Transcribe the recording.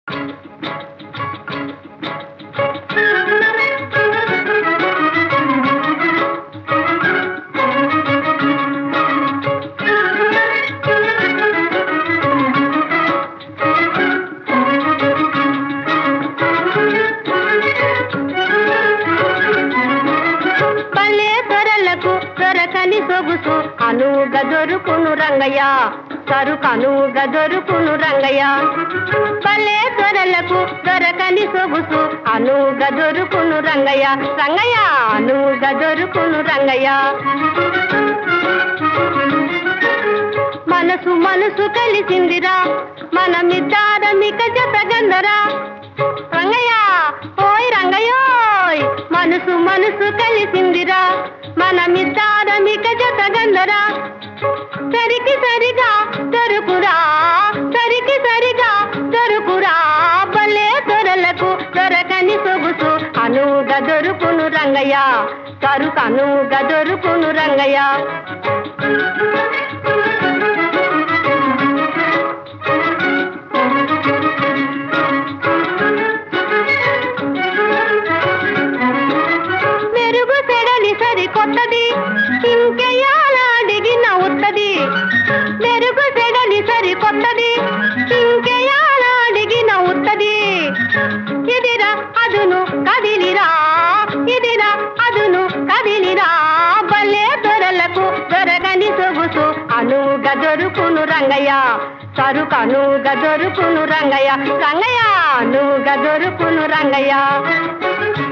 సొగుసు అనువుగా దొరుకును రంగయ్య, సరుకనువుగా దొరుకును రంగయ్య. పల్లె దొరలకు దొరకని సొగుసు అనువుగా దొరుకును రంగయ్య, రంగయ్య అనువుగా దొరుకును రంగయ్య. మనసు మనసు కలిసిందిరా, మనమిద్దారమిక జతగందరా రంగయ్య, ఓయ్ రంగయ్యోయ్. మనసు మనసు కలిసిందిరా, మనమిద్దారమిక జతగందరా. సరికి సరిగా దొరుకురా, సరికి సరిగా దొరుకురా. పల్లె దొరలకు దొరకని సొగుసు అనువుగా దొరుకును రంగయ్య, సరుకనువుగా దొరుకును రంగయ్య. మెరుగు సెడలి సరి కొత్తది, ఇంకెయాలాడిగి నవ్వుతుంది. మెరుగు సెడలి సరి కొత్తది, ఇంకెయాలాడిగి నవ్వుతుంది. ఇదిరా అదును కదిలిరా, ఇదిరా అదును కదిలిరా. పల్లె దొరలకు దొరకని సొగుసు అనువుగా దొరుకును రంగయ్య, సరుకనువుగా దొరుకును రంగయ్య, రంగయ్య అనువుగా దొరుకును రంగయ్య.